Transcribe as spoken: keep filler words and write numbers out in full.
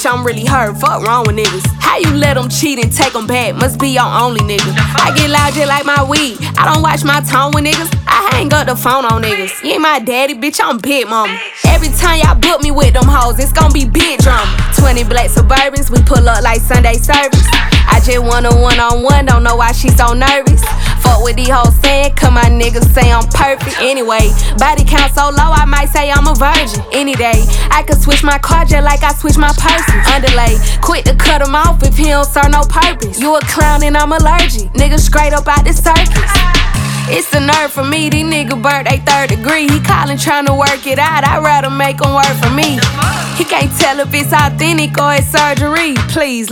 bitch, I'm really hurt. Fuck wrong with niggas. How you let them cheat and take them back? Must be your only nigga. I get loud just like my weed. I don't watch my tone with niggas. I hang up the phone on niggas. You ain't my daddy, bitch, I'm big mama. Every time y'all book me with them hoes, it's gon' be big drama. twenty black Suburbans, we pull up like Sunday service. I just want a one-on-one, don't know why she so nervous. Fuck with these hoes saying, cause my niggas say I'm perfect. Anyway, body count so low, I might say I'm a virgin. Any day, I could switch my car just like I switch my person. Underlay, quick to cut him off if he don't serve no purpose. You a clown and I'm allergic, niggas straight up out the circus. It's the nerve for me, these niggas birthday third degree. He callin' tryna work it out, I'd rather make him work for me. He can't tell if it's authentic or it's surgery, please.